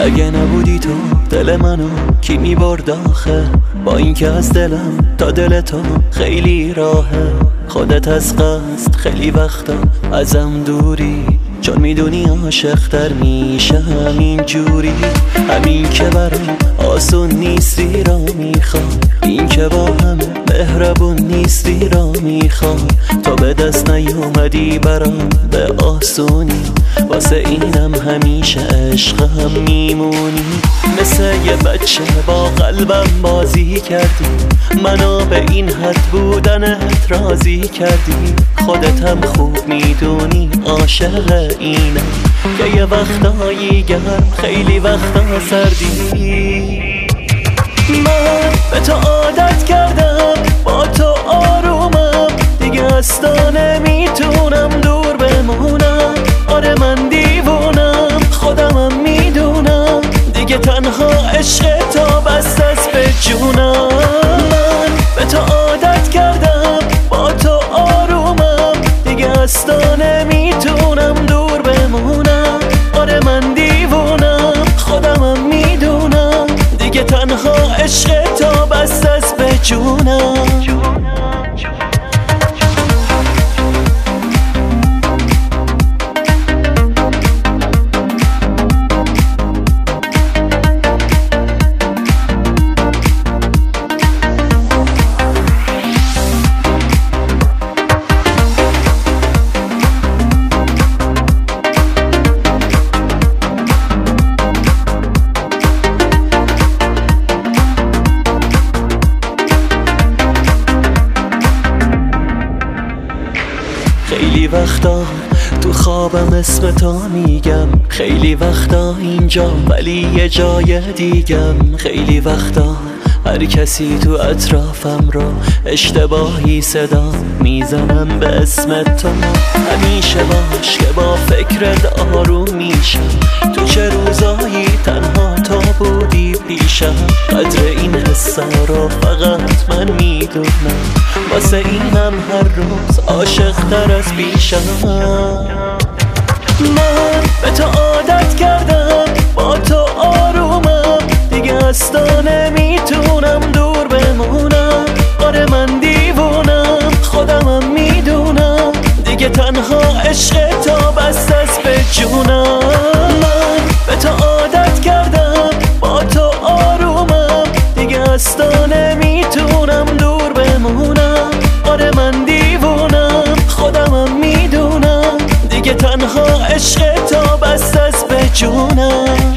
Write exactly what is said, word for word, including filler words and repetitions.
اگه نبودی تو دل منو کی میبرد آخه؟ با اینکه از دلم تا دل تو خیلی راهه. خودت از قصد خیلی وقتا ازم دوری، چون میدونی عاشق تر میشه همین جوری. همین که برام آسون نیستی را میخوام، این که با همه مهربون نیستی را میخوام. تا به دست نیومدی برام به آسونی، واسه اینم همیشه عشقم میمونی. مثل یه بچه با قلبم بازی کردی، منو به این حد بودنت راضی کردی. خودت هم خوب میدونی عاشق اینم، که یه وقتایی گرم خیلی وقتا سردی. من به تو عادت کردم، با تو آرومم، دیگه اصلا نمیتونم دور بمونم. آره من دیوونم، خودمم میدونم، دیگه تنها عشق تو بست از به جونم. من به تو عادت کردم، با تو آرومم، دیگه اصلا نمیتونم دور بمونم. آره من دیوونم، خودمم میدونم، دیگه تنها عشق تو بست از به جونم. خیلی وقتا تو خوابم اسم تو میگم، خیلی وقتا اینجا ولی یه جای دیگم. خیلی وقتا هر کسی تو اطرافم رو اشتباهی صدا میزنم به اسم تو. همیشه باش که با فکرت آروم میشم، تو چه روزایی تنها تو بودی پیشم. قدر این حسا رو فقط من میدونم، واسه اینم هر روز عاشق تر از پیشم. من به تو عادت کردم، با تو آرومم، دیگه اصلا نمیتونم دور بمونم. آره من دیوونم، خودمم میدونم، دیگه تنها عشق تو بست از به جونم. من به تو عادت کردم، با تو آرومم، دیگه اصلا نمیتونم دور بمونم. آره من دیوونم، خودمم میدونم، دیگه تنها عشق تو بست از به جونم.